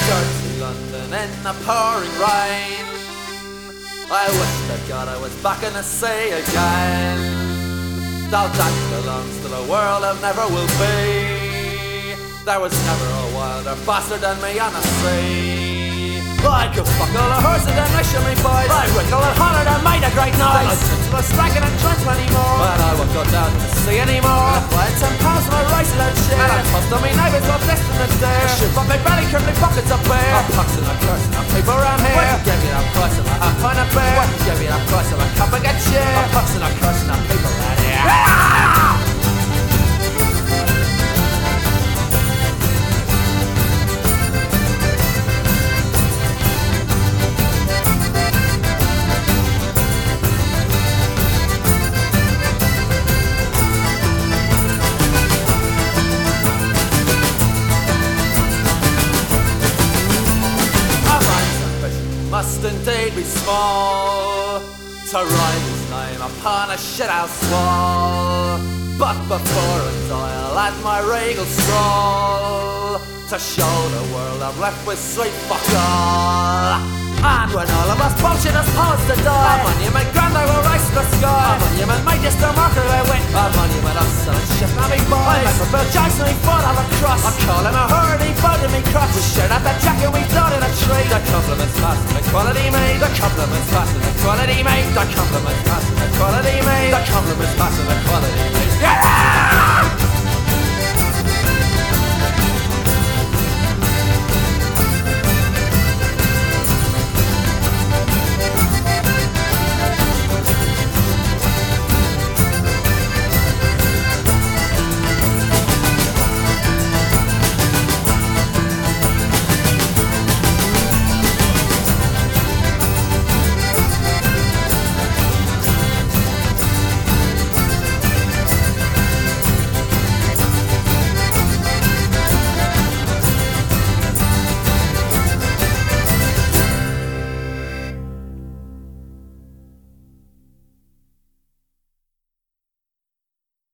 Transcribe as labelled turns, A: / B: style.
A: dirty London in the pouring rain. I wish to God I was back in the sea again. Though that belongs to the world of never will be. There was never a wilder bastard than me on the sea. I could fuck all the horses and they should me boys. I wriggle and holler and made a great noise. I tinsel a striking and drunk anymore. But I won't go down to sea anymore. I had 10 pounds for my rice and shit. And I tossed on me neighbours all distant and stare. I shoot up my belly, curve my pockets up bare. I'm pucks and I'm cursing, I'm people around here. What gave me that price of a half pint of beer? What gave me that price of a cup of good shit? I'm pucks and I'm cursing, I'm people around here. Must indeed be small to write his name upon a shithouse wall. But before I die I'll add my regal scroll to show the world I'm left with sweet fuck all. And when all of us bullshit us poets to die, a monument grand I will rise to the sky. A monument made just a marker I win. A monument of selling shit now me boys. I make Bill Jackson he fought on a cross. I call him a herd, he voted me cross. We shared out that jacket we thought in a tree. The compliments passed and the quality made. The compliments passed and the quality made. The compliments passed and the quality made. The compliments passed and the quality made. Yeah!